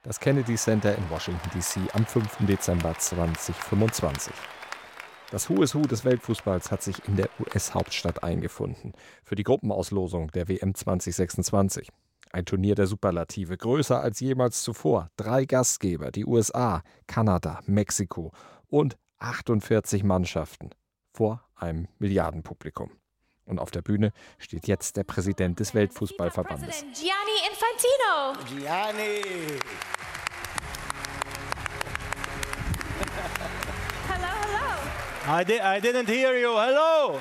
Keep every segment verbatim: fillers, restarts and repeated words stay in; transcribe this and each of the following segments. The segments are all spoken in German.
Das Kennedy Center in Washington D C am fünften Dezember zweitausendfünfundzwanzig. Das Who is Who des Weltfußballs hat sich in der U S-Hauptstadt eingefunden für die Gruppenauslosung der W M zwanzig sechsundzwanzig. Ein Turnier der Superlative, größer als jemals zuvor. Drei Gastgeber, die U S A, Kanada, Mexiko und achtundvierzig Mannschaften vor einem Milliardenpublikum. Und auf der Bühne steht jetzt der Präsident des Weltfußballverbandes. Gianni Infantino. Gianni. Hello, hello. I, di- I didn't hear you. Hello.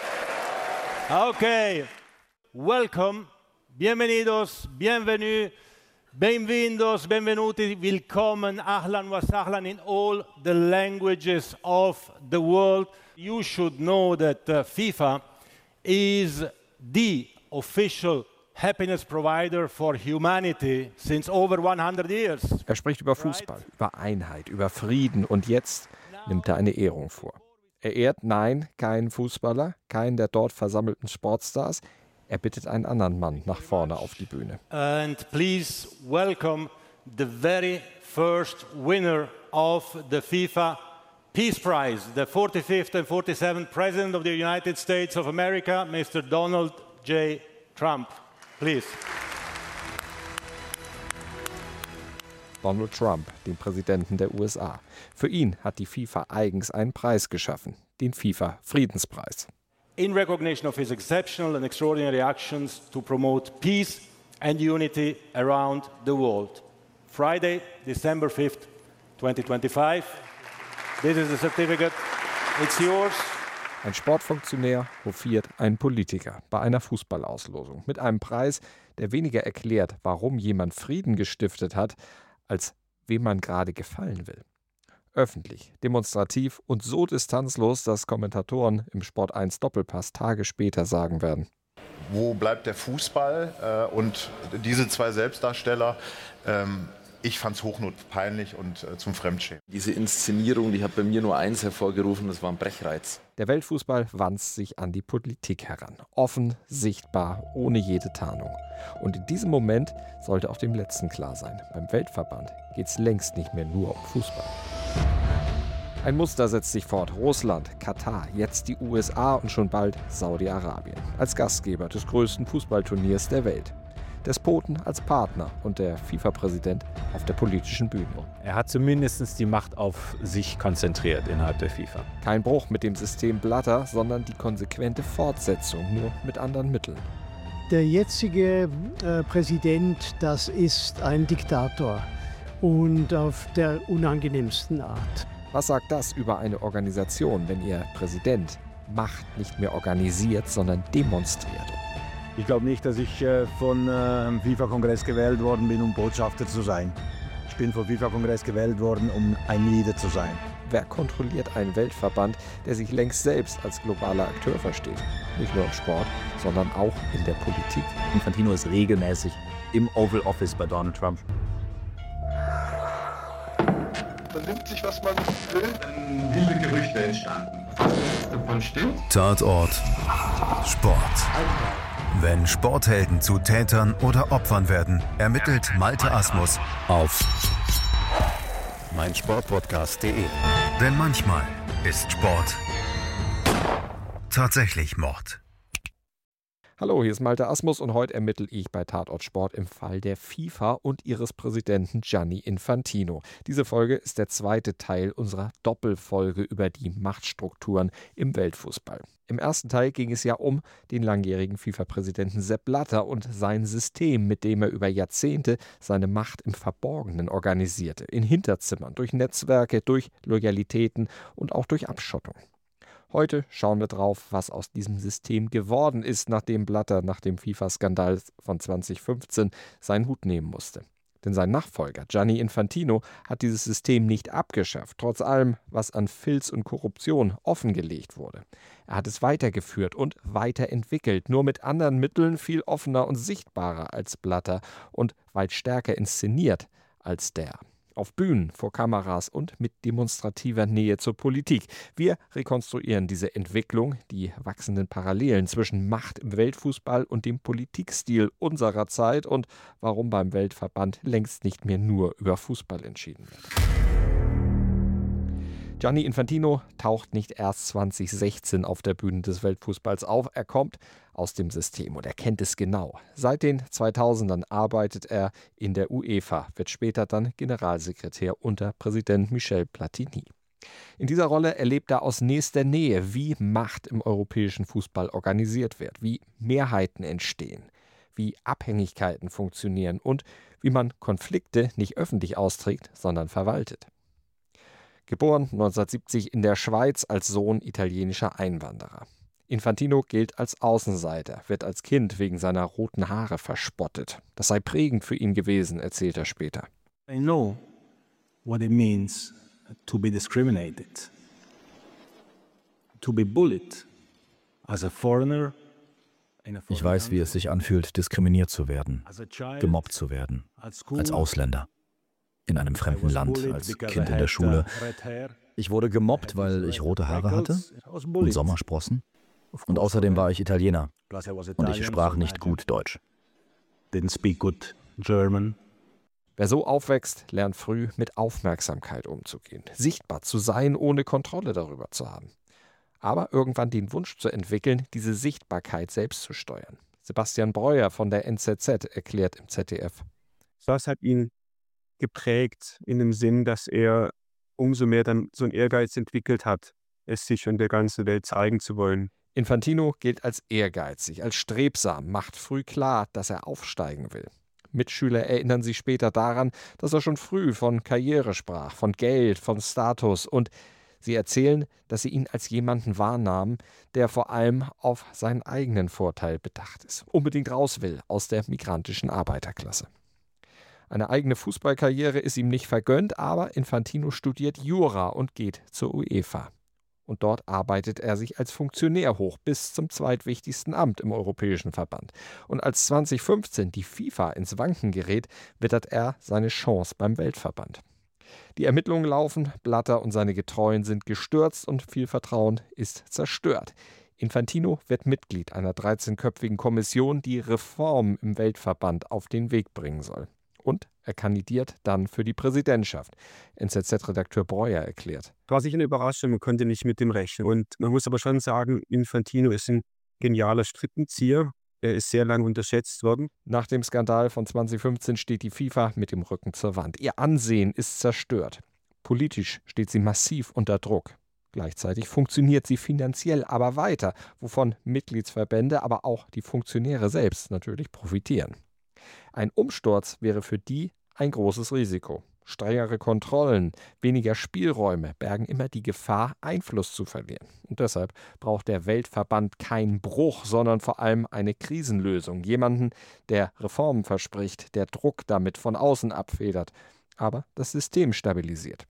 Okay. Welcome. Bienvenidos. Bienvenue. Benvindos. Benvenuti. Willkommen. Ahlan wa sahlan in all the languages of the world. You should know that uh, FIFA is the official happiness provider for humanity since over one hundred years. Er spricht über Fußball, über Einheit, über Frieden und jetzt nimmt er eine Ehrung vor. Er ehrt, nein, keinen Fußballer, keinen der dort versammelten Sportstars. Er bittet einen anderen Mann nach vorne auf die Bühne. And please welcome the very first winner of the FIFA Peace Prize, the forty-fifth and forty-seventh President of the United States of America, Mister Donald J. Trump. Please. Donald Trump, den Präsidenten der U S A. Für ihn hat die FIFA eigens einen Preis geschaffen, den FIFA-Friedenspreis. In recognition of his exceptional and extraordinary actions to promote peace and unity around the world. Friday, December fifth, twenty twenty-five. This is the certificate. It's yours. Ein Sportfunktionär hofiert einen Politiker bei einer Fußballauslosung mit einem Preis, der weniger erklärt, warum jemand Frieden gestiftet hat, als wem man gerade gefallen will. Öffentlich, demonstrativ und so distanzlos, dass Kommentatoren im Sport eins Doppelpass Tage später sagen werden: Wo bleibt der Fußball? Und diese zwei Selbstdarsteller, ich fand es hochnotpeinlich und zum Fremdschämen. Diese Inszenierung, die hat bei mir nur eins hervorgerufen, das war ein Brechreiz. Der Weltfußball wandt sich an die Politik heran. Offen, sichtbar, ohne jede Tarnung. Und in diesem Moment sollte auch dem Letzten klar sein: Beim Weltverband geht es längst nicht mehr nur um Fußball. Ein Muster setzt sich fort. Russland, Katar, jetzt die U S A und schon bald Saudi-Arabien als Gastgeber des größten Fußballturniers der Welt. Despoten als Partner und der FIFA-Präsident auf der politischen Bühne. Er hat zumindest die Macht auf sich konzentriert innerhalb der FIFA. Kein Bruch mit dem System Blatter, sondern die konsequente Fortsetzung, nur mit anderen Mitteln. Der jetzige äh, Präsident, das ist ein Diktator und auf der unangenehmsten Art. Was sagt das über eine Organisation, wenn ihr Präsident Macht nicht mehr organisiert, sondern demonstriert? Ich glaube nicht, dass ich äh, von äh, FIFA-Kongress gewählt worden bin, um Botschafter zu sein. Ich bin vom FIFA-Kongress gewählt worden, um ein Leader zu sein. Wer kontrolliert einen Weltverband, der sich längst selbst als globaler Akteur versteht? Nicht nur im Sport, sondern auch in der Politik. Infantino ist regelmäßig im Oval Office bei Donald Trump. Man nimmt sich, was man will. Dann wilde Gerüchte entstanden. Davon stimmt. Tatort Sport. Wenn Sporthelden zu Tätern oder Opfern werden, ermittelt Malte Asmus auf meinsportpodcast punkt de. Denn manchmal ist Sport tatsächlich Mord. Hallo, hier ist Malte Asmus und heute ermittle ich bei Tatort Sport im Fall der FIFA und ihres Präsidenten Gianni Infantino. Diese Folge ist der zweite Teil unserer Doppelfolge über die Machtstrukturen im Weltfußball. Im ersten Teil ging es ja um den langjährigen FIFA-Präsidenten Sepp Blatter und sein System, mit dem er über Jahrzehnte seine Macht im Verborgenen organisierte. In Hinterzimmern, durch Netzwerke, durch Loyalitäten und auch durch Abschottung. Heute schauen wir drauf, was aus diesem System geworden ist, nachdem Blatter nach dem FIFA-Skandal von zwanzig fünfzehn seinen Hut nehmen musste. Denn sein Nachfolger Gianni Infantino hat dieses System nicht abgeschafft, trotz allem, was an Filz und Korruption offengelegt wurde. Er hat es weitergeführt und weiterentwickelt, nur mit anderen Mitteln, viel offener und sichtbarer als Blatter und weit stärker inszeniert als der. Auf Bühnen, vor Kameras und mit demonstrativer Nähe zur Politik. Wir rekonstruieren diese Entwicklung, die wachsenden Parallelen zwischen Macht im Weltfußball und dem Politikstil unserer Zeit und warum beim Weltverband längst nicht mehr nur über Fußball entschieden wird. Gianni Infantino taucht nicht erst zwanzig sechzehn auf der Bühne des Weltfußballs auf. Er kommt aus dem System und er kennt es genau. Seit den zweitausendern arbeitet er in der UEFA, wird später dann Generalsekretär unter Präsident Michel Platini. In dieser Rolle erlebt er aus nächster Nähe, wie Macht im europäischen Fußball organisiert wird, wie Mehrheiten entstehen, wie Abhängigkeiten funktionieren und wie man Konflikte nicht öffentlich austrägt, sondern verwaltet. Geboren neunzehnhundertsiebzig in der Schweiz als Sohn italienischer Einwanderer. Infantino gilt als Außenseiter, wird als Kind wegen seiner roten Haare verspottet. Das sei prägend für ihn gewesen, erzählt er später. I know what it means to be discriminated, to be bullied as a foreigner. Ich weiß, wie es sich anfühlt, diskriminiert zu werden, gemobbt zu werden, als Ausländer. In einem fremden Land, als Kind in der Schule. Ich wurde gemobbt, weil ich rote Haare hatte und Sommersprossen. Und außerdem war ich Italiener und ich sprach nicht gut Deutsch. Didn't speak good German. Wer so aufwächst, lernt früh mit Aufmerksamkeit umzugehen, sichtbar zu sein, ohne Kontrolle darüber zu haben. Aber irgendwann den Wunsch zu entwickeln, diese Sichtbarkeit selbst zu steuern. Sebastian Breuer von der N Z Z erklärt im Z D F. Das hat ihn geprägt in dem Sinn, dass er umso mehr dann so einen Ehrgeiz entwickelt hat, es sich in der ganzen Welt zeigen zu wollen. Infantino gilt als ehrgeizig, als strebsam, macht früh klar, dass er aufsteigen will. Mitschüler erinnern sich später daran, dass er schon früh von Karriere sprach, von Geld, von Status und sie erzählen, dass sie ihn als jemanden wahrnahmen, der vor allem auf seinen eigenen Vorteil bedacht ist, unbedingt raus will aus der migrantischen Arbeiterklasse. Eine eigene Fußballkarriere ist ihm nicht vergönnt, aber Infantino studiert Jura und geht zur UEFA. Und dort arbeitet er sich als Funktionär hoch bis zum zweitwichtigsten Amt im Europäischen Verband. Und als zwanzig fünfzehn die FIFA ins Wanken gerät, wittert er seine Chance beim Weltverband. Die Ermittlungen laufen, Blatter und seine Getreuen sind gestürzt und viel Vertrauen ist zerstört. Infantino wird Mitglied einer dreizehnköpfigen Kommission, die Reformen im Weltverband auf den Weg bringen soll. Und er kandidiert dann für die Präsidentschaft. N Z Z-Redakteur Breuer erklärt. War sicher eine Überraschung, man konnte nicht mit dem rechnen. Und man muss aber schon sagen, Infantino ist ein genialer Strippenzieher. Er ist sehr lange unterschätzt worden. Nach dem Skandal von zwanzig fünfzehn steht die FIFA mit dem Rücken zur Wand. Ihr Ansehen ist zerstört. Politisch steht sie massiv unter Druck. Gleichzeitig funktioniert sie finanziell aber weiter, wovon Mitgliedsverbände, aber auch die Funktionäre selbst natürlich profitieren. Ein Umsturz wäre für die ein großes Risiko. Strengere Kontrollen, weniger Spielräume bergen immer die Gefahr, Einfluss zu verlieren. Und deshalb braucht der Weltverband keinen Bruch, sondern vor allem eine Krisenlösung. Jemanden, der Reformen verspricht, der Druck damit von außen abfedert, aber das System stabilisiert.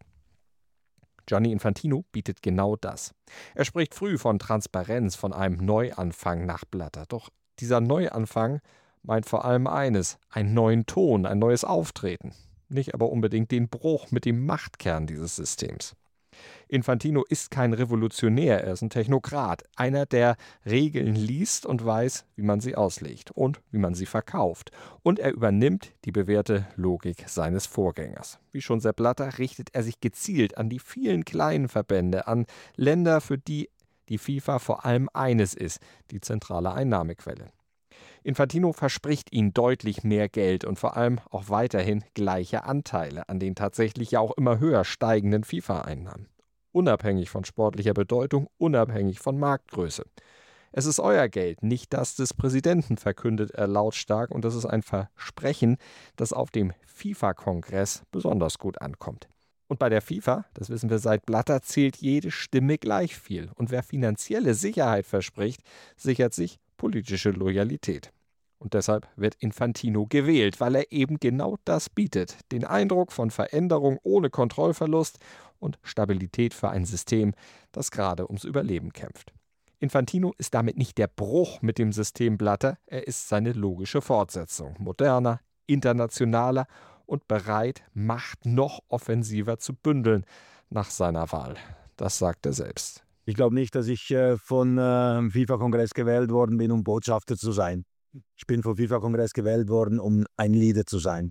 Gianni Infantino bietet genau das. Er spricht früh von Transparenz, von einem Neuanfang nach Blatter. Doch dieser Neuanfang meint vor allem eines, einen neuen Ton, ein neues Auftreten. Nicht aber unbedingt den Bruch mit dem Machtkern dieses Systems. Infantino ist kein Revolutionär, er ist ein Technokrat. Einer, der Regeln liest und weiß, wie man sie auslegt und wie man sie verkauft. Und er übernimmt die bewährte Logik seines Vorgängers. Wie schon Sepp Blatter richtet er sich gezielt an die vielen kleinen Verbände, an Länder, für die die FIFA vor allem eines ist, die zentrale Einnahmequelle. Infantino verspricht ihnen deutlich mehr Geld und vor allem auch weiterhin gleiche Anteile an den tatsächlich ja auch immer höher steigenden FIFA-Einnahmen. Unabhängig von sportlicher Bedeutung, unabhängig von Marktgröße. Es ist euer Geld, nicht das des Präsidenten, verkündet er lautstark, und das ist ein Versprechen, das auf dem FIFA-Kongress besonders gut ankommt. Und bei der FIFA, das wissen wir seit Blatter, zählt jede Stimme gleich viel. Und wer finanzielle Sicherheit verspricht, sichert sich politische Loyalität. Und deshalb wird Infantino gewählt, weil er eben genau das bietet. Den Eindruck von Veränderung ohne Kontrollverlust und Stabilität für ein System, das gerade ums Überleben kämpft. Infantino ist damit nicht der Bruch mit dem System Blatter, er ist seine logische Fortsetzung. Moderner, internationaler und bereit, Macht noch offensiver zu bündeln nach seiner Wahl. Das sagt er selbst. Ich glaube nicht, dass ich äh, von äh, FIFA-Kongress gewählt worden bin, um Botschafter zu sein. Ich bin vom FIFA-Kongress gewählt worden, um ein Leader zu sein.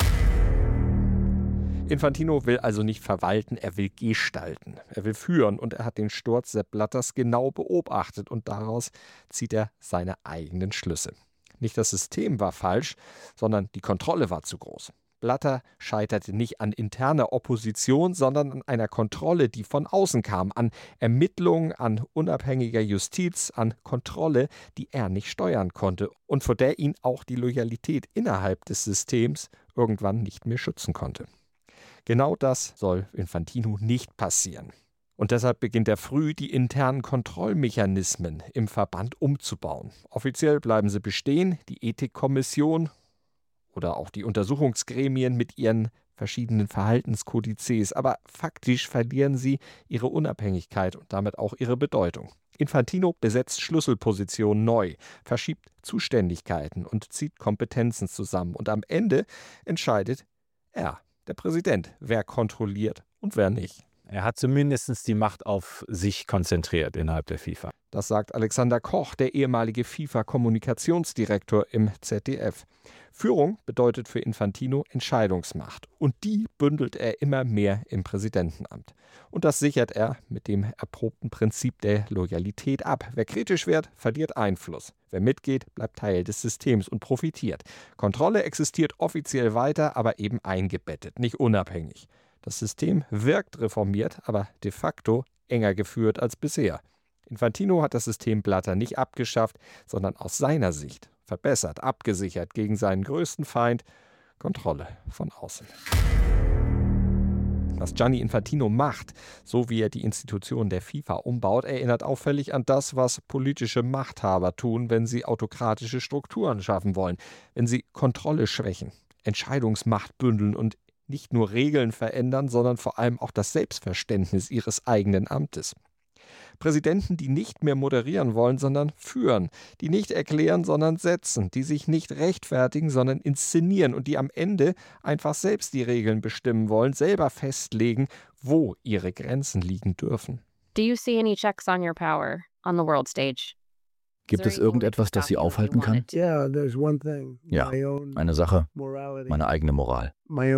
Infantino will also nicht verwalten, er will gestalten. Er will führen und er hat den Sturz Sepp Blatters genau beobachtet und daraus zieht er seine eigenen Schlüsse. Nicht das System war falsch, sondern die Kontrolle war zu groß. Blatter scheiterte nicht an interner Opposition, sondern an einer Kontrolle, die von außen kam, an Ermittlungen, an unabhängiger Justiz, an Kontrolle, die er nicht steuern konnte und vor der ihn auch die Loyalität innerhalb des Systems irgendwann nicht mehr schützen konnte. Genau das soll Infantino nicht passieren. Und deshalb beginnt er früh, die internen Kontrollmechanismen im Verband umzubauen. Offiziell bleiben sie bestehen, die Ethikkommission oder auch die Untersuchungsgremien mit ihren verschiedenen Verhaltenskodizes, aber faktisch verlieren sie ihre Unabhängigkeit und damit auch ihre Bedeutung. Infantino besetzt Schlüsselpositionen neu, verschiebt Zuständigkeiten und zieht Kompetenzen zusammen. Und am Ende entscheidet er, der Präsident, wer kontrolliert und wer nicht. Er hat zumindest die Macht auf sich konzentriert innerhalb der FIFA. Das sagt Alexander Koch, der ehemalige FIFA-Kommunikationsdirektor im Z D F. Führung bedeutet für Infantino Entscheidungsmacht. Und die bündelt er immer mehr im Präsidentenamt. Und das sichert er mit dem erprobten Prinzip der Loyalität ab. Wer kritisch wird, verliert Einfluss. Wer mitgeht, bleibt Teil des Systems und profitiert. Kontrolle existiert offiziell weiter, aber eben eingebettet, nicht unabhängig. Das System wirkt reformiert, aber de facto enger geführt als bisher. Infantino hat das System Blatter nicht abgeschafft, sondern aus seiner Sicht verbessert, abgesichert gegen seinen größten Feind, Kontrolle von außen. Was Gianni Infantino macht, so wie er die Institutionen der FIFA umbaut, erinnert auffällig an das, was politische Machthaber tun, wenn sie autokratische Strukturen schaffen wollen, wenn sie Kontrolle schwächen, Entscheidungsmacht bündeln und nicht nur Regeln verändern, sondern vor allem auch das Selbstverständnis ihres eigenen Amtes. Präsidenten, die nicht mehr moderieren wollen, sondern führen, die nicht erklären, sondern setzen, die sich nicht rechtfertigen, sondern inszenieren und die am Ende einfach selbst die Regeln bestimmen wollen, selber festlegen, wo ihre Grenzen liegen dürfen. Do you see any checks on your power on the world stage? Gibt es irgendetwas, das sie aufhalten kann? Ja, eine Sache, meine eigene Moral.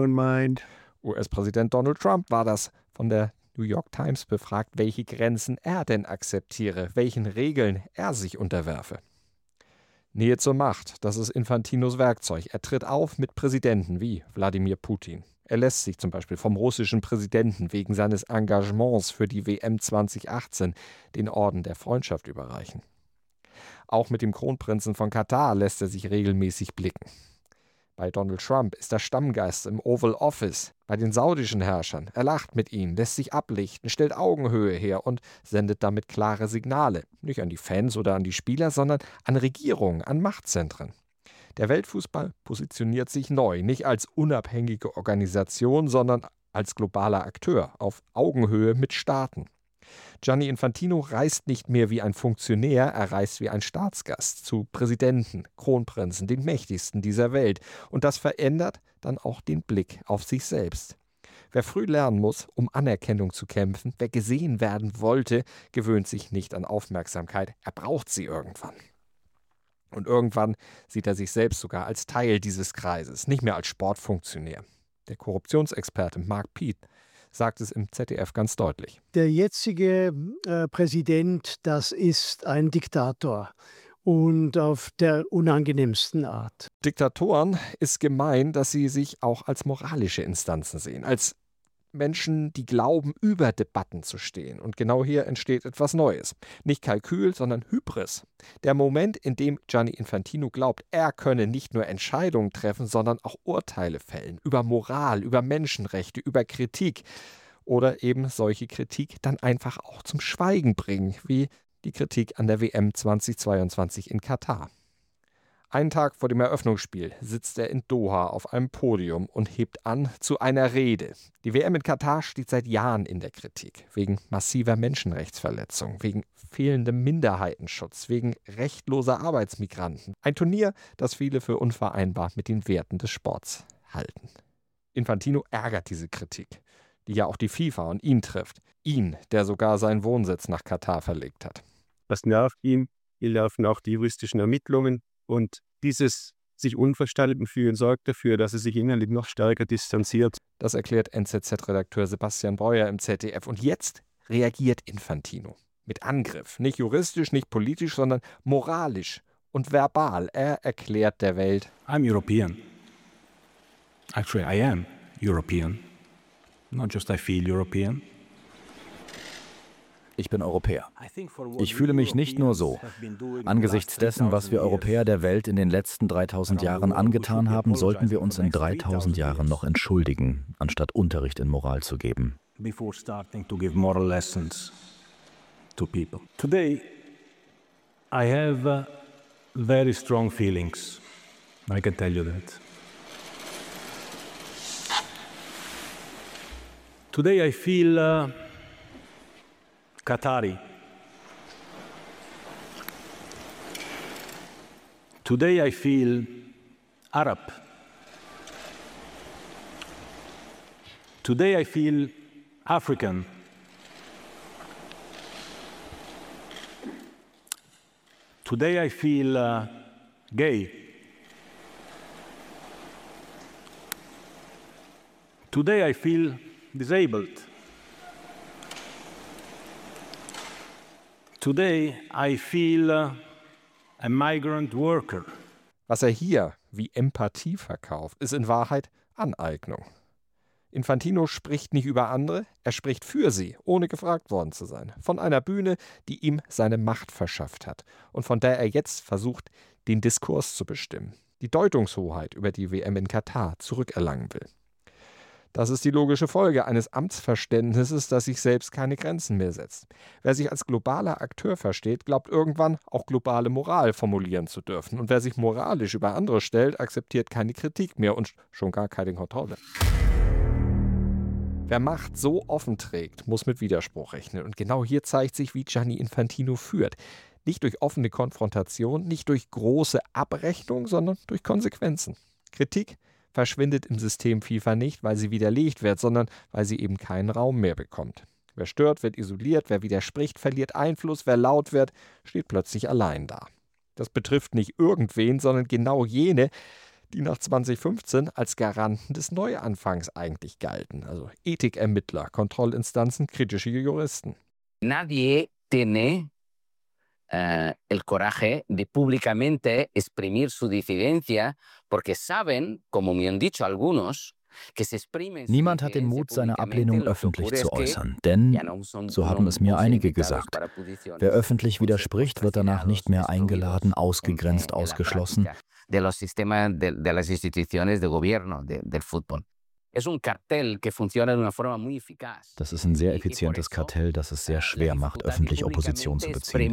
U S-Präsident Donald Trump war das, von der New York Times befragt, welche Grenzen er denn akzeptiere, welchen Regeln er sich unterwerfe. Nähe zur Macht, das ist Infantinos Werkzeug. Er tritt auf mit Präsidenten wie Wladimir Putin. Er lässt sich zum Beispiel vom russischen Präsidenten wegen seines Engagements für die W M zwanzig achtzehn den Orden der Freundschaft überreichen. Auch mit dem Kronprinzen von Katar lässt er sich regelmäßig blicken. Bei Donald Trump ist er Stammgast im Oval Office. Bei den saudischen Herrschern, er lacht mit ihnen, lässt sich ablichten, stellt Augenhöhe her und sendet damit klare Signale. Nicht an die Fans oder an die Spieler, sondern an Regierungen, an Machtzentren. Der Weltfußball positioniert sich neu, nicht als unabhängige Organisation, sondern als globaler Akteur auf Augenhöhe mit Staaten. Gianni Infantino reist nicht mehr wie ein Funktionär, er reist wie ein Staatsgast zu Präsidenten, Kronprinzen, den mächtigsten dieser Welt. Und das verändert dann auch den Blick auf sich selbst. Wer früh lernen muss, um Anerkennung zu kämpfen, wer gesehen werden wollte, gewöhnt sich nicht an Aufmerksamkeit, er braucht sie irgendwann. Und irgendwann sieht er sich selbst sogar als Teil dieses Kreises, nicht mehr als Sportfunktionär. Der Korruptionsexperte Mark Pitt sagt es im Z D F ganz deutlich. Der jetzige äh, Präsident, das ist ein Diktator und auf der unangenehmsten Art. Diktatoren ist gemein, dass sie sich auch als moralische Instanzen sehen, als Menschen, die glauben, über Debatten zu stehen. Und genau hier entsteht etwas Neues. Nicht Kalkül, sondern Hybris. Der Moment, in dem Gianni Infantino glaubt, er könne nicht nur Entscheidungen treffen, sondern auch Urteile fällen. Über Moral, über Menschenrechte, über Kritik. Oder eben solche Kritik dann einfach auch zum Schweigen bringen, wie die Kritik an der W M zweitausendzweiundzwanzig in Katar. Einen Tag vor dem Eröffnungsspiel sitzt er in Doha auf einem Podium und hebt an zu einer Rede. Die W M in Katar steht seit Jahren in der Kritik. Wegen massiver Menschenrechtsverletzungen, wegen fehlendem Minderheitenschutz, wegen rechtloser Arbeitsmigranten. Ein Turnier, das viele für unvereinbar mit den Werten des Sports halten. Infantino ärgert diese Kritik, die ja auch die FIFA und ihn trifft. Ihn, der sogar seinen Wohnsitz nach Katar verlegt hat. Das nervt ihn. Hier laufen auch die juristischen Ermittlungen. Und dieses sich unverstanden fühlen sorgt dafür, dass er sich innerlich noch stärker distanziert. Das erklärt N Z Z-Redakteur Sebastian Breuer im Z D F. Und jetzt reagiert Infantino mit Angriff. Nicht juristisch, nicht politisch, sondern moralisch und verbal. Er erklärt der Welt: I'm European. Actually, I am European. Not just I feel European. Ich bin Europäer. Ich fühle mich nicht nur so. Angesichts dessen, was wir Europäer der Welt in den letzten dreitausend Jahren angetan haben, sollten wir uns in dreitausend Jahren noch entschuldigen, anstatt Unterricht in Moral zu geben. Before starting to give moral lessons to people. Today, I have uh, very strong feelings. I can tell you that. Today I feel uh, Qatari. Today I feel Arab. Today I feel African. Today I feel uh, gay. Today I feel disabled. Today I feel uh, a migrant worker. Was er hier wie Empathie verkauft, ist in Wahrheit Aneignung. Infantino spricht nicht über andere, er spricht für sie, ohne gefragt worden zu sein. Von einer Bühne, die ihm seine Macht verschafft hat und von der er jetzt versucht, den Diskurs zu bestimmen, die Deutungshoheit über die W M in Katar zurückerlangen will. Das ist die logische Folge eines Amtsverständnisses, das sich selbst keine Grenzen mehr setzt. Wer sich als globaler Akteur versteht, glaubt irgendwann auch globale Moral formulieren zu dürfen. Und wer sich moralisch über andere stellt, akzeptiert keine Kritik mehr und schon gar keine Kontrolle. Wer Macht so offen trägt, muss mit Widerspruch rechnen. Und genau hier zeigt sich, wie Gianni Infantino führt. Nicht durch offene Konfrontation, nicht durch große Abrechnung, sondern durch Konsequenzen. Kritik verschwindet im System FIFA nicht, weil sie widerlegt wird, sondern weil sie eben keinen Raum mehr bekommt. Wer stört, wird isoliert, wer widerspricht, verliert Einfluss, wer laut wird, steht plötzlich allein da. Das betrifft nicht irgendwen, sondern genau jene, die nach zwanzig fünfzehn als Garanten des Neuanfangs eigentlich galten. Also Ethikermittler, Kontrollinstanzen, kritische Juristen. Nadie tiene Uh, el coraje de públicamente exprimir su disidencia, porque saben, como me han dicho algunos, que se exprimen. Niemand hat den Mut, seine Ablehnung öffentlich zu äußern, denn, so haben es mir einige gesagt, wer öffentlich widerspricht, wird danach nicht mehr eingeladen, ausgegrenzt, ausgeschlossen. De los sistemas de, de las instituciones de gobierno de, del fútbol. Das ist ein sehr effizientes Kartell, das es sehr schwer macht, öffentlich Opposition zu beziehen.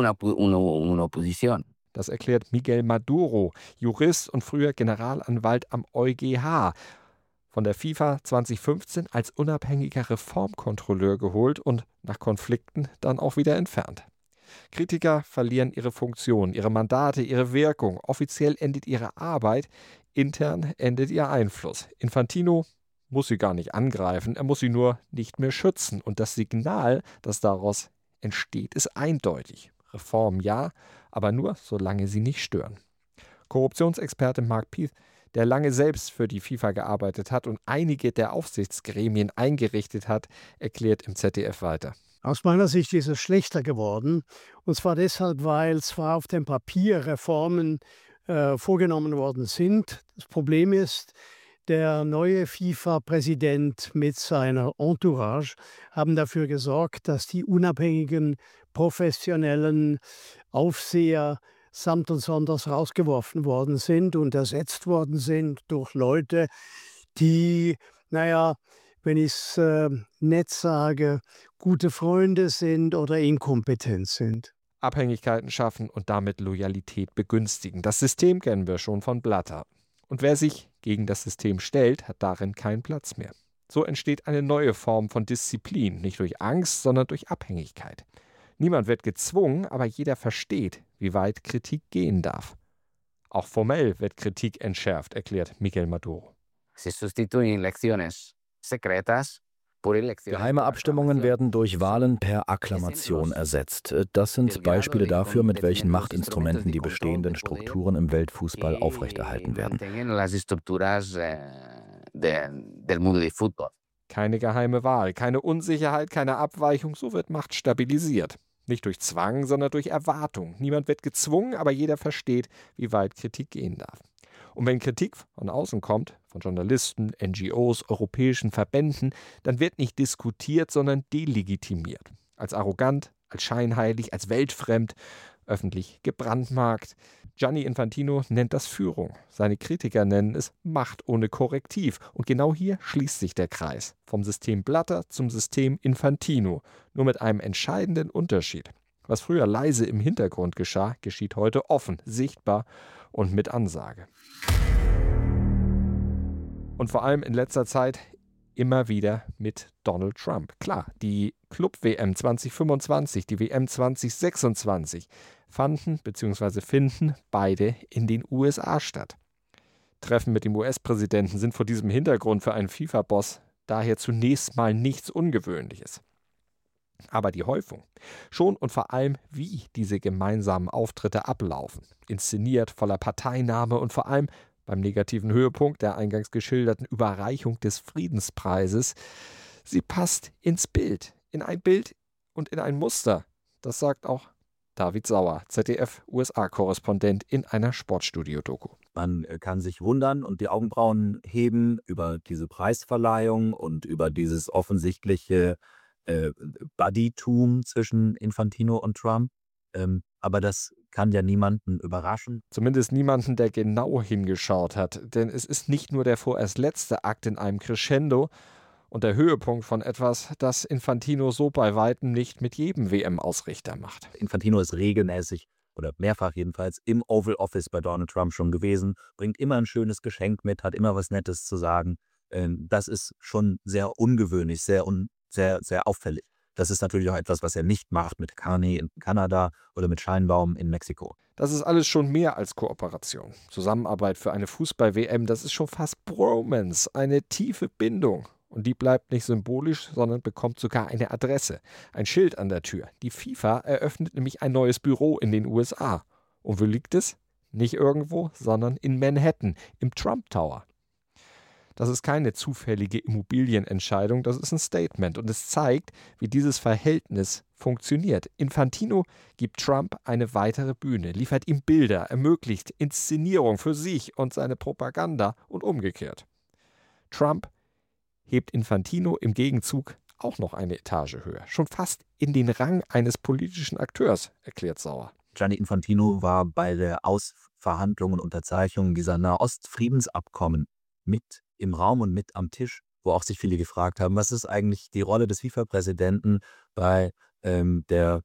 Das erklärt Miguel Maduro, Jurist und früher Generalanwalt am EuGH. Von der FIFA zwanzig fünfzehn als unabhängiger Reformkontrolleur geholt und nach Konflikten dann auch wieder entfernt. Kritiker verlieren ihre Funktion, ihre Mandate, ihre Wirkung. Offiziell endet ihre Arbeit, intern endet ihr Einfluss. Infantino muss sie gar nicht angreifen, er muss sie nur nicht mehr schützen. Und das Signal, das daraus entsteht, ist eindeutig. Reform ja, aber nur, solange sie nicht stören. Korruptionsexperte Mark Peace, der lange selbst für die FIFA gearbeitet hat und einige der Aufsichtsgremien eingerichtet hat, erklärt im Z D F weiter. Aus meiner Sicht ist es schlechter geworden. Und zwar deshalb, weil zwar auf dem Papier Reformen äh, vorgenommen worden sind. Das Problem ist, der neue FIFA-Präsident mit seiner Entourage haben dafür gesorgt, dass die unabhängigen, professionellen Aufseher samt und sonders rausgeworfen worden sind und ersetzt worden sind durch Leute, die, naja, wenn ich es äh, nett sage, gute Freunde sind oder inkompetent sind. Abhängigkeiten schaffen und damit Loyalität begünstigen. Das System kennen wir schon von Blatter. Und wer sich gegen das System stellt, hat darin keinen Platz mehr. So entsteht eine neue Form von Disziplin, nicht durch Angst, sondern durch Abhängigkeit. Niemand wird gezwungen, aber jeder versteht, wie weit Kritik gehen darf. Auch formell wird Kritik entschärft, erklärt Miguel Maduro. Se sustituyen elecciones secretas por elecciones. Geheime Abstimmungen werden durch Wahlen per Akklamation ersetzt. Das sind Beispiele dafür, mit welchen Machtinstrumenten die bestehenden Strukturen im Weltfußball aufrechterhalten werden. Keine geheime Wahl, keine Unsicherheit, keine Abweichung, so wird Macht stabilisiert. Nicht durch Zwang, sondern durch Erwartung. Niemand wird gezwungen, aber jeder versteht, wie weit Kritik gehen darf. Und wenn Kritik von außen kommt, von Journalisten, N G Os, europäischen Verbänden, dann wird nicht diskutiert, sondern delegitimiert. Als arrogant, als scheinheilig, als weltfremd, öffentlich gebrandmarkt. Gianni Infantino nennt das Führung. Seine Kritiker nennen es Macht ohne Korrektiv. Und genau hier schließt sich der Kreis. Vom System Blatter zum System Infantino. Nur mit einem entscheidenden Unterschied. Was früher leise im Hintergrund geschah, geschieht heute offen, sichtbar und mit Ansage. Und vor allem in letzter Zeit immer wieder mit Donald Trump. Klar, die Club-W M zwanzig fünfundzwanzig, die W M zwanzig sechsundzwanzig fanden bzw. finden beide in den U S A statt. Treffen mit dem U S-Präsidenten sind vor diesem Hintergrund für einen FIFA-Boss daher zunächst mal nichts Ungewöhnliches. Aber die Häufung, schon und vor allem, wie diese gemeinsamen Auftritte ablaufen, inszeniert, voller Parteinahme und vor allem beim negativen Höhepunkt der eingangs geschilderten Überreichung des Friedenspreises, sie passt ins Bild, in ein Bild und in ein Muster. Das sagt auch David Sauer, Z D F-U S A-Korrespondent in einer Sportstudio-Doku. Man kann sich wundern und die Augenbrauen heben über diese Preisverleihung und über dieses offensichtliche äh, Buddytum zwischen Infantino und Trump. Ähm, aber das kann ja niemanden überraschen. Zumindest niemanden, der genau hingeschaut hat. Denn es ist nicht nur der vorerst letzte Akt in einem Crescendo und der Höhepunkt von etwas, das Infantino so bei weitem nicht mit jedem W M-Ausrichter macht. Infantino ist regelmäßig oder mehrfach jedenfalls im Oval Office bei Donald Trump schon gewesen, bringt immer ein schönes Geschenk mit, hat immer was Nettes zu sagen. Das ist schon sehr ungewöhnlich, sehr, un- sehr, sehr auffällig. Das ist natürlich auch etwas, was er nicht macht mit Carney in Kanada oder mit Scheinbaum in Mexiko. Das ist alles schon mehr als Kooperation. Zusammenarbeit für eine Fußball-W M, das ist schon fast Bromance, eine tiefe Bindung. Und die bleibt nicht symbolisch, sondern bekommt sogar eine Adresse, ein Schild an der Tür. Die FIFA eröffnet nämlich ein neues Büro in den U S A. Und wo liegt es? Nicht irgendwo, sondern in Manhattan, im Trump Tower. Das ist keine zufällige Immobilienentscheidung, das ist ein Statement und es zeigt, wie dieses Verhältnis funktioniert. Infantino gibt Trump eine weitere Bühne, liefert ihm Bilder, ermöglicht Inszenierung für sich und seine Propaganda und umgekehrt. Trump hebt Infantino im Gegenzug auch noch eine Etage höher, schon fast in den Rang eines politischen Akteurs, erklärt Sauer. Gianni Infantino war bei der Ausverhandlung und Unterzeichnung dieser Nahost-Friedensabkommen mit im Raum und mit am Tisch, wo auch sich viele gefragt haben, was ist eigentlich die Rolle des FIFA-Präsidenten bei ähm, der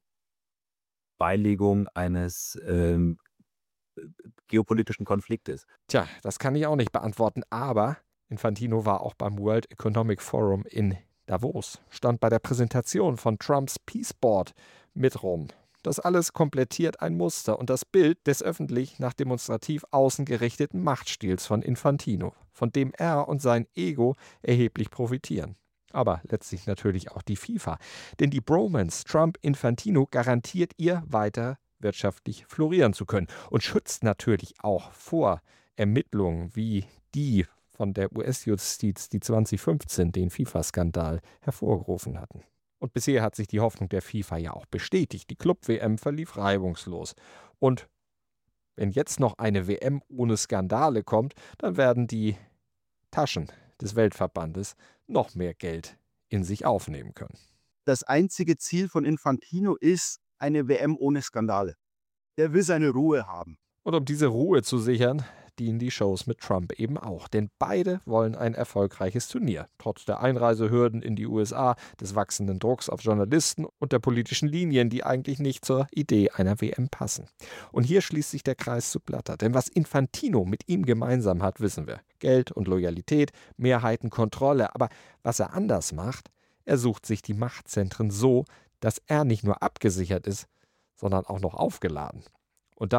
Beilegung eines ähm, geopolitischen Konfliktes? Tja, das kann ich auch nicht beantworten, aber Infantino war auch beim World Economic Forum in Davos, stand bei der Präsentation von Trumps Peace Board mit rum. Das alles komplettiert ein Muster und das Bild des öffentlich nach demonstrativ außen gerichteten Machtstils von Infantino, von dem er und sein Ego erheblich profitieren. Aber letztlich natürlich auch die FIFA. Denn die Bromance Trump-Infantino garantiert ihr weiter wirtschaftlich florieren zu können und schützt natürlich auch vor Ermittlungen wie die von der U S-Justiz, die zwanzig fünfzehn den FIFA-Skandal hervorgerufen hatten. Und bisher hat sich die Hoffnung der FIFA ja auch bestätigt. Die Club-W M verlief reibungslos. Und wenn jetzt noch eine W M ohne Skandale kommt, dann werden die Taschen des Weltverbandes noch mehr Geld in sich aufnehmen können. Das einzige Ziel von Infantino ist eine W M ohne Skandale. Der will seine Ruhe haben. Und um diese Ruhe zu sichern, dienen die Shows mit Trump eben auch. Denn beide wollen ein erfolgreiches Turnier. Trotz der Einreisehürden in die U S A, des wachsenden Drucks auf Journalisten und der politischen Linien, die eigentlich nicht zur Idee einer W M passen. Und hier schließt sich der Kreis zu Blatter. Denn was Infantino mit ihm gemeinsam hat, wissen wir. Geld und Loyalität, Mehrheiten, Kontrolle. Aber was er anders macht, er sucht sich die Machtzentren so, dass er nicht nur abgesichert ist, sondern auch noch aufgeladen. Und dann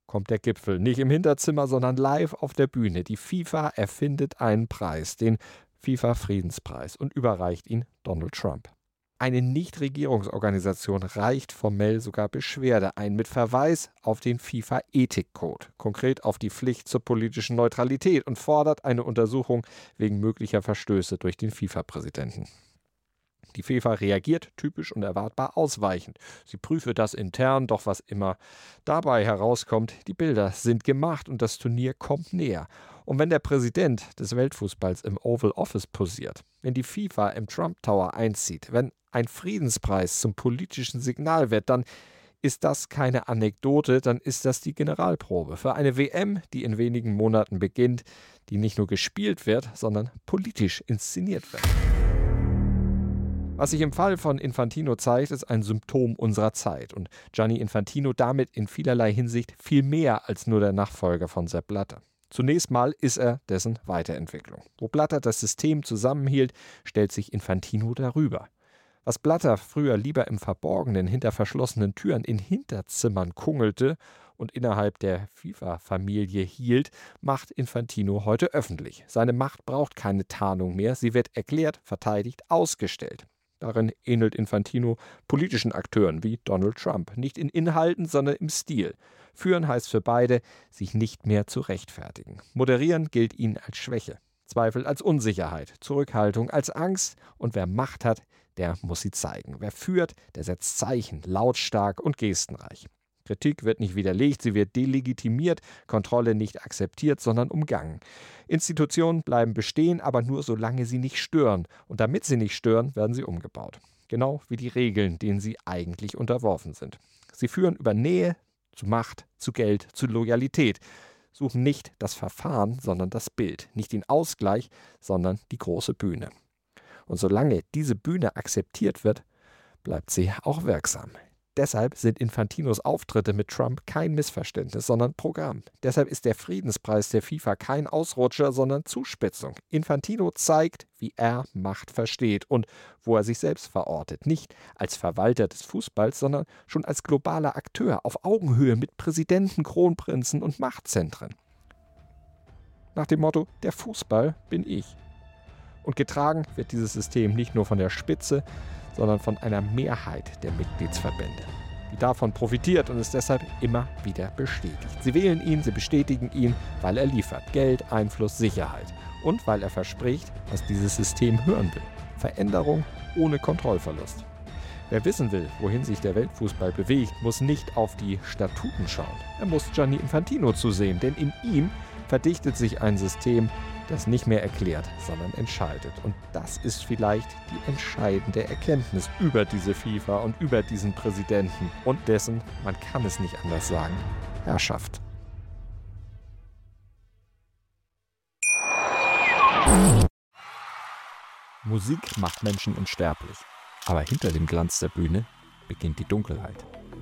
kommt der Gipfel. Nicht im Hinterzimmer, sondern live auf der Bühne. Die FIFA erfindet einen Preis, den FIFA-Friedenspreis, und überreicht ihn Donald Trump. Eine Nichtregierungsorganisation reicht formell sogar Beschwerde ein mit Verweis auf den FIFA-Ethikcode, konkret auf die Pflicht zur politischen Neutralität, und fordert eine Untersuchung wegen möglicher Verstöße durch den FIFA-Präsidenten. Die FIFA reagiert typisch und erwartbar ausweichend. Sie prüfe das intern, doch was immer dabei herauskommt, die Bilder sind gemacht und das Turnier kommt näher. Und wenn der Präsident des Weltfußballs im Oval Office posiert, wenn die FIFA im Trump Tower einzieht, wenn ein Friedenspreis zum politischen Signal wird, dann ist das keine Anekdote, dann ist das die Generalprobe für eine W M, die in wenigen Monaten beginnt, die nicht nur gespielt wird, sondern politisch inszeniert wird. Was sich im Fall von Infantino zeigt, ist ein Symptom unserer Zeit und Gianni Infantino damit in vielerlei Hinsicht viel mehr als nur der Nachfolger von Sepp Blatter. Zunächst mal ist er dessen Weiterentwicklung. Wo Blatter das System zusammenhielt, stellt sich Infantino darüber. Was Blatter früher lieber im Verborgenen hinter verschlossenen Türen in Hinterzimmern kungelte und innerhalb der FIFA-Familie hielt, macht Infantino heute öffentlich. Seine Macht braucht keine Tarnung mehr, sie wird erklärt, verteidigt, ausgestellt. Darin ähnelt Infantino politischen Akteuren wie Donald Trump. Nicht in Inhalten, sondern im Stil. Führen heißt für beide, sich nicht mehr zu rechtfertigen. Moderieren gilt ihnen als Schwäche. Zweifel als Unsicherheit. Zurückhaltung als Angst. Und wer Macht hat, der muss sie zeigen. Wer führt, der setzt Zeichen, lautstark und gestenreich. Kritik wird nicht widerlegt, sie wird delegitimiert, Kontrolle nicht akzeptiert, sondern umgangen. Institutionen bleiben bestehen, aber nur solange sie nicht stören. Und damit sie nicht stören, werden sie umgebaut. Genau wie die Regeln, denen sie eigentlich unterworfen sind. Sie führen über Nähe zu Macht, zu Geld, zu Loyalität. Suchen nicht das Verfahren, sondern das Bild. Nicht den Ausgleich, sondern die große Bühne. Und solange diese Bühne akzeptiert wird, bleibt sie auch wirksam. Deshalb sind Infantinos Auftritte mit Trump kein Missverständnis, sondern Programm. Deshalb ist der Friedenspreis der FIFA kein Ausrutscher, sondern Zuspitzung. Infantino zeigt, wie er Macht versteht und wo er sich selbst verortet. Nicht als Verwalter des Fußballs, sondern schon als globaler Akteur auf Augenhöhe mit Präsidenten, Kronprinzen und Machtzentren. Nach dem Motto, der Fußball bin ich. Und getragen wird dieses System nicht nur von der Spitze, sondern von einer Mehrheit der Mitgliedsverbände, die davon profitiert und es deshalb immer wieder bestätigt. Sie wählen ihn, sie bestätigen ihn, weil er liefert Geld, Einfluss, Sicherheit und weil er verspricht, was dieses System hören will. Veränderung ohne Kontrollverlust. Wer wissen will, wohin sich der Weltfußball bewegt, muss nicht auf die Statuten schauen. Er muss Gianni Infantino zusehen, denn in ihm verdichtet sich ein System, das nicht mehr erklärt, sondern entscheidet. Und das ist vielleicht die entscheidende Erkenntnis über diese FIFA und über diesen Präsidenten und dessen, man kann es nicht anders sagen, Herrschaft. Musik macht Menschen unsterblich, aber hinter dem Glanz der Bühne beginnt die Dunkelheit.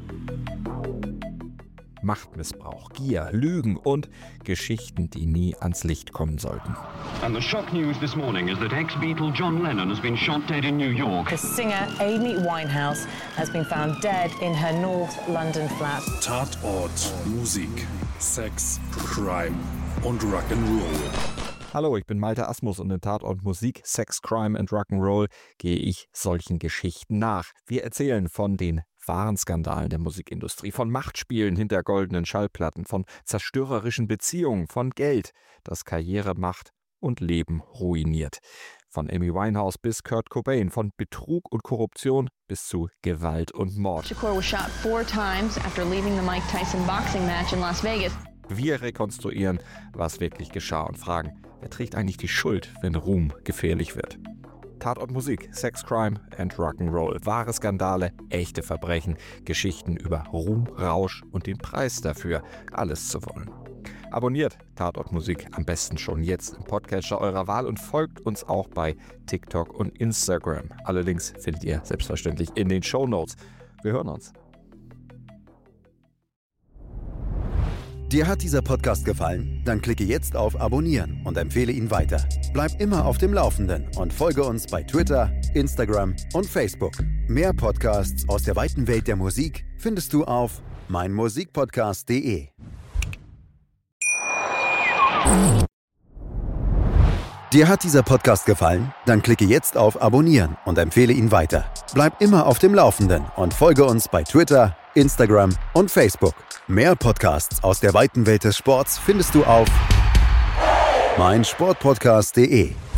Machtmissbrauch, Gier, Lügen und Geschichten, die nie ans Licht kommen sollten. And the shock news this morning is that ex-Beatle John Lennon has been shot dead in New York. The singer Amy Winehouse has been found dead in her North London flat. Tatort, Musik, Sex, Crime und Rock'n'Roll. Hallo, ich bin Malte Asmus und in Tatort Musik, Sex, Crime and Rock'n'Roll gehe ich solchen Geschichten nach. Wir erzählen von den wahren Skandalen der Musikindustrie, von Machtspielen hinter goldenen Schallplatten, von zerstörerischen Beziehungen, von Geld, das Karriere macht und Leben ruiniert. Von Amy Winehouse bis Kurt Cobain, von Betrug und Korruption bis zu Gewalt und Mord. Shakur was shot four times after leaving the Mike Tyson boxing match in Las Vegas. Wir rekonstruieren, was wirklich geschah und fragen, wer trägt eigentlich die Schuld, wenn Ruhm gefährlich wird? Tatort Musik, Sex, Crime and Rock'n'Roll. Wahre Skandale, echte Verbrechen, Geschichten über Ruhm, Rausch und den Preis dafür, alles zu wollen. Abonniert Tatort Musik am besten schon jetzt im Podcatcher eurer Wahl und folgt uns auch bei TikTok und Instagram. Alle Links findet ihr selbstverständlich in den Shownotes. Wir hören uns. Dir hat dieser Podcast gefallen? Dann klicke jetzt auf Abonnieren und empfehle ihn weiter. Bleib immer auf dem Laufenden und folge uns bei Twitter, Instagram und Facebook. Mehr Podcasts aus der weiten Welt der Musik findest du auf meinmusikpodcast punkt de. Dir hat dieser Podcast gefallen? Dann klicke jetzt auf Abonnieren und empfehle ihn weiter. Bleib immer auf dem Laufenden und folge uns bei Twitter, Instagram und Facebook. Mehr Podcasts aus der weiten Welt des Sports findest du auf meinsportpodcast punkt de.